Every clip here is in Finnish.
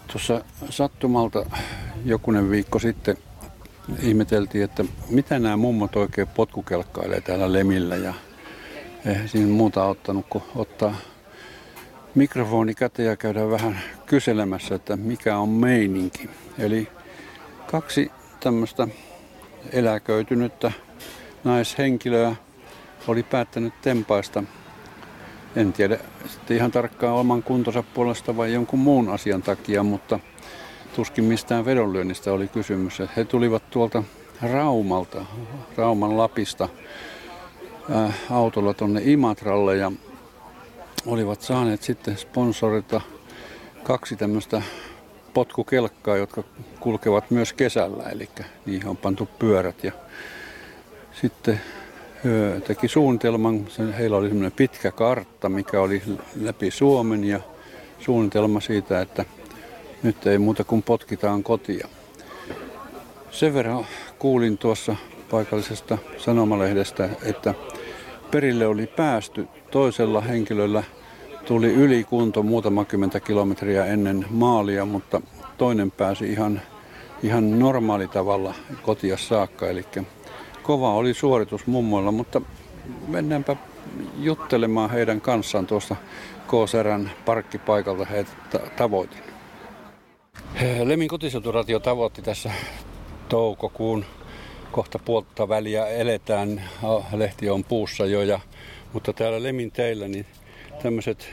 Tuossa sattumalta jokunen viikko sitten ihmeteltiin, että mitä nämä mummot oikein potkukelkkailee täällä Lemillä. Ja eihän siinä muuta ottanut kuin ottaa mikrofoni käteen ja käydä vähän kyselemässä, että mikä on meininki. Eli 2 tämmöistä eläköitynyttä naishenkilöä oli päättänyt tempaista. En tiedä sitten ihan tarkkaan oman kuntonsa puolesta vai jonkun muun asian takia, mutta tuskin mistään vedonlyönnistä oli kysymys. He tulivat tuolta Raumalta, Rauman Lapista autolla tuonne Imatralle ja olivat saaneet sitten sponsorilta 2 tämmöistä potkukelkkaa, jotka kulkevat myös kesällä, eli niihin on pantu pyörät. Ja sitten teki suunnitelman, heillä oli semmoinen pitkä kartta, mikä oli läpi Suomen ja suunnitelma siitä, että nyt ei muuta kuin potkitaan kotia. Sen verran kuulin tuossa paikallisesta sanomalehdestä, että perille oli päästy. Toisella henkilöllä tuli ylikunto muutama 10 kilometriä ennen maalia, mutta toinen pääsi ihan normaalitavalla kotia saakka. Eli kova oli suoritus mummoilla, mutta mennäänpä juttelemaan heidän kanssaan tuosta KSR:n parkkipaikalta heitä tavoitin. Lemin kotiseuturadio tavoitti tässä toukokuun kohta puolta väliä eletään. Lehti on puussa jo, mutta täällä Lemin teillä niin tämmöiset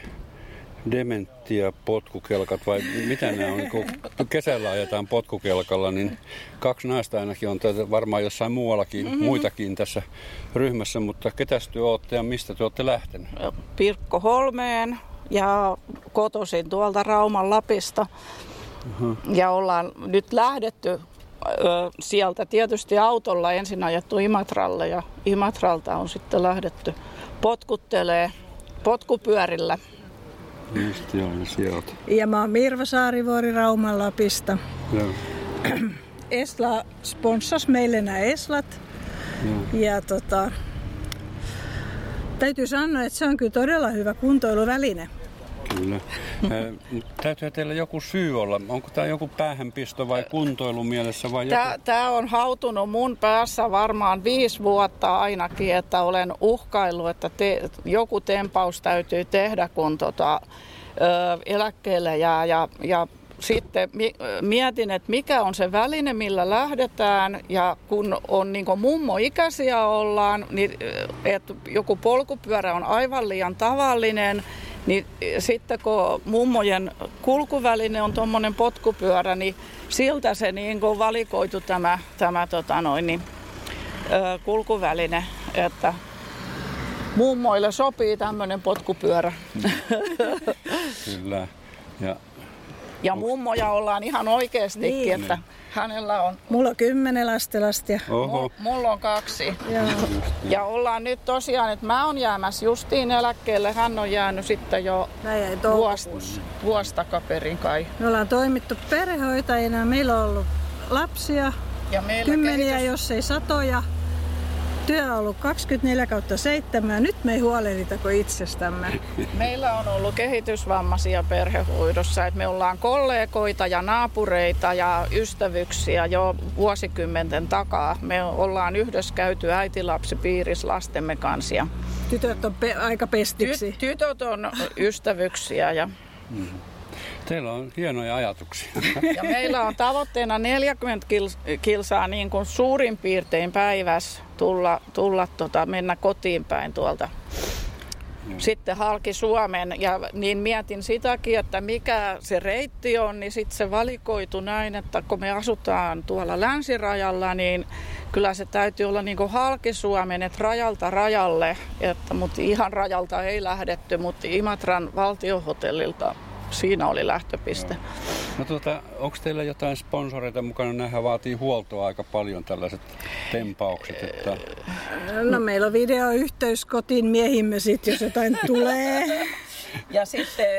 dementia-potkukelkat vai mitä nämä on? Kun kesällä ajetaan potkukelkalla, niin 2 naista ainakin on varmaan jossain muuallakin, muitakin tässä ryhmässä, mutta ketäs te olette ja mistä te olette lähtenyt? Pirkko Holmeen ja kotoisin tuolta Rauman Lapista. Ja ollaan nyt lähdetty sieltä tietysti autolla ensin ajettu Imatralle ja Imatralta on sitten lähdetty potkuttelee potkupyörillä. Just joo, ja sieltä. Ja mä oon Mirva Saarivuori Rauman Lapista. Joo. Esla sponssasi meille nämä eslat. Joo. Ja täytyy sanoa, että se on kyllä todella hyvä kuntoiluväline. Kyllä. Täytyy teillä joku syy olla. Onko tämä joku päähänpisto vai kuntoilun mielessä? Vai Tämä on hautunut mun päässä varmaan 5 vuotta ainakin, että olen uhkaillut, että joku tempaus täytyy tehdä, kun eläkkeelle jää. Ja sitten mietin, että mikä on se väline, millä lähdetään. Ja kun on niin kuin mummo-ikäisiä ollaan, niin että joku polkupyörä on aivan liian tavallinen. Niin sitten kun mummojen kulkuväline on tuommoinen potkupyörä, niin siltä se niin kuin valikoitu tämä kulkuväline, että mummoille sopii tämmöinen potkupyörä. Kyllä. Ja mummoja ollaan ihan oikeastikin, niin. Että hänellä on... Mulla on 10 lastenlastia. Mulla on 2. Ja ollaan nyt tosiaan, että mä oon jäämässä justiin eläkkeelle. Hän on jäänyt sitten jo vuosi takaperin kai. Me ollaan toimittu perhehoitajina. Meillä on ollut lapsia, ja 10, jos ei 100. Työ on ollut 24/7. Nyt me ei huolehdita kuin itsestämme. Meillä on ollut kehitysvammaisia perhehoidossa. Että me ollaan kollegoita ja naapureita ja ystävyksiä jo vuosikymmenten takaa. Me ollaan yhdessä käyty äitilapsipiirissä lastemme kanssa. Tytöt on aika pestiksi. Tytöt on ystävyksiä. Ja... Teillä on hienoja ajatuksia. Ja meillä on tavoitteena 40 kilsaa niin kuin suurin piirtein päivässä mennä kotiin päin tuolta. Sitten halki Suomen. Ja niin mietin sitäkin, että mikä se reitti on, niin sitten se valikoitu näin, että kun me asutaan tuolla länsirajalla, niin kyllä se täytyy olla niin kuin halki Suomen, että rajalta rajalle. Mutta ihan rajalta ei lähdetty, mutta Imatran valtiohotellilta. Siinä oli lähtöpiste. No onko teillä jotain sponsoreita mukana? Nämähän vaatii huoltoa aika paljon tällaiset tempaukset. Että... No meillä on videoyhteys kotiin miehimme sitten, jos jotain tulee. Ja sitten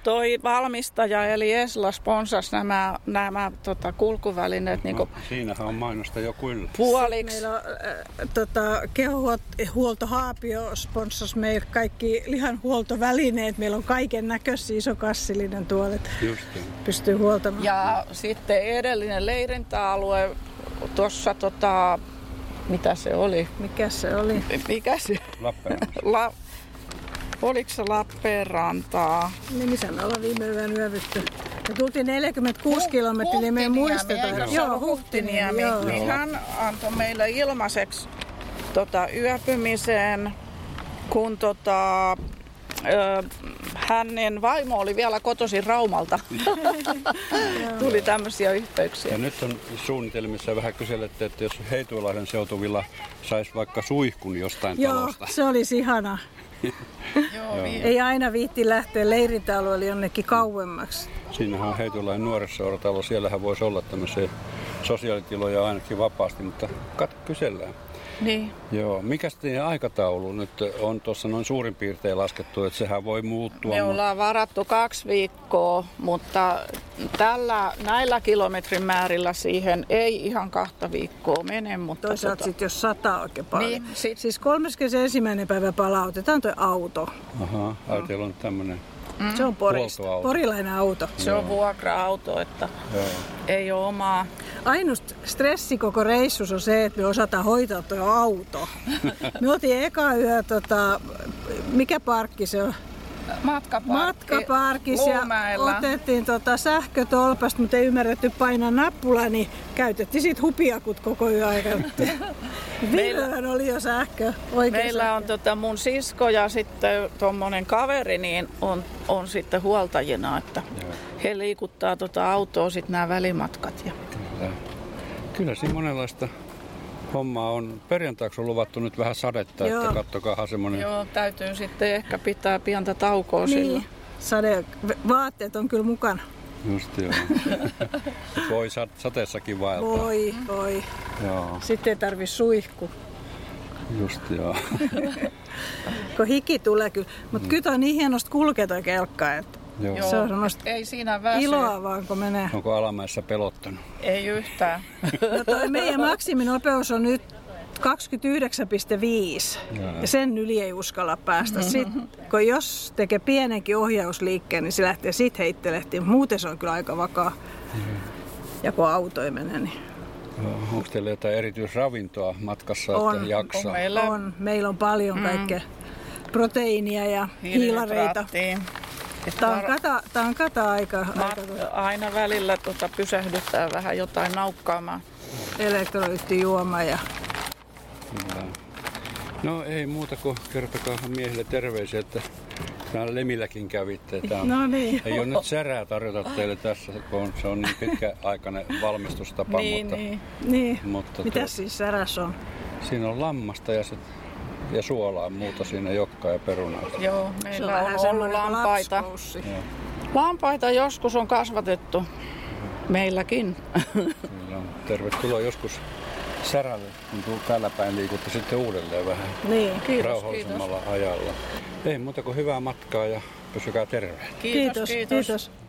toi valmistaja eli Esla sponsasi nämä kulkuvälineet niinku siinähän on mainosta jo kyllä. Puoliksi. Meillä on kehohuolto Haapio sponsasi meille kaikki lihanhuoltovälineet. Meillä on kaiken näköisiä isokassillinen tuolet. Pystyy huoltamaan. Ja sitten edellinen leirintäalue tuossa mitä se oli? Mikä se oli? Mikä se? Lappeenranta. Oliko se Lappeenrantaa? Niin missä me ollaan viime yön yövytty. Me tultiin 46 kilometriä, niin me ei muisteta. Joo, Huhtiniemi. Niin hän antoi meille ilmaiseksi yöpymiseen, kun hänen vaimo oli vielä kotoisin Raumalta. Tuli tämmöisiä yhteyksiä. Ja nyt on suunnitelmissa vähän kyselette, että jos Heituilahden seutuvilla saisi vaikka suihkun jostain talosta. Joo, se olisi ihana. Ei aina viitti lähteä leirintäalueelle jonnekin kauemmaksi. Siinähän on Heituilahden nuorisoseuratalo. Siellähän voisi olla tämmöisiä sosiaalitiloja ainakin vapaasti, mutta kysellään. Niin. Joo. Mikä sitten aikataulu nyt on tuossa noin suurin piirtein laskettu, että sehän voi muuttua? Me ollaan varattu 2 viikkoa, mutta näillä kilometrin määrillä siihen ei ihan 2 viikkoa mene. Mutta toisaalta sitten jos sataa oikein paljon. Niin, siis 31. päivä palautetaan tuo auto. Aha, teillä on tämmöinen. Se on porilainen auto. Se on vuokra-auto, että ei ole omaa. Ainut stressi koko reissus on se, että me osataan hoitaa tuo auto. Me oltiin eka yö, mikä parkki se on? Matkaparkissa ja otettiin sähkötolpasta, mutta ei ymmärretty painaa nappulaa, niin käytettiin sit hupiakut koko yön aikana. Meillä oli jo sähkö. Meillä on mun sisko ja sitten tommonen kaveri niin on sitten huoltajina, että he liikuttaa autoa sitten nämä välimatkat. Kyllä siinä monenlaista hommaa on. Perjantaiksi on luvattu nyt vähän sadetta, että kattokaahan semmoinen. Joo, täytyy sitten ehkä pitää pientä taukoa niin. silloin. Vaatteet on kyllä mukana. Just joo. Voi sateessakin vaeltaa. Voi. Joo. Sitten ei tarvi suihku. Just joo. Kun hiki tulee kyllä. Mutta kyllä on niin hienosti kulkea toi kelkka, että joo, se on semmoista ei siinä väsy. Iloa vaan kun menee. Onko Alamäessä pelottanut? Ei yhtään. No toi meidän maksiminopeus on nyt 29,5 ja sen yli ei uskalla päästä. Sitten, kun jos tekee pienenkin ohjausliikkeen, niin se lähtee sit heittelehtiin. Muuten se on kyllä aika vakaa. Ja kun auto ei mene, niin... Onko teillä jotain erityisravintoa matkassa, että jaksaa? Meillä on paljon kaikkea proteiinia ja hiilareita. Tämä on kata-aika. Aina välillä pysähdyttää vähän jotain naukkaamaan. Elektrolyyttijuoma ja... No ei muuta kuin kertokaa miehille terveisiä, että täällä Lemilläkin kävitte. No niin. Ei ole nyt särää tarjota teille tässä, kun se on niin pitkäaikainen valmistustapa. Mutta mitäs siis säräs on? Siinä on lammasta ja suolaa, muuta siinä jokkaa ja perunaa. Joo, meillä on ollut lampaita. Lampaita joskus on kasvatettu. Meilläkin. Tervetuloa joskus särälle, kun täällä päin liikutte sitten uudelleen vähän rauhallisemmalla ajalla. Ei muuta kuin hyvää matkaa ja pysykää terveet. Kiitos.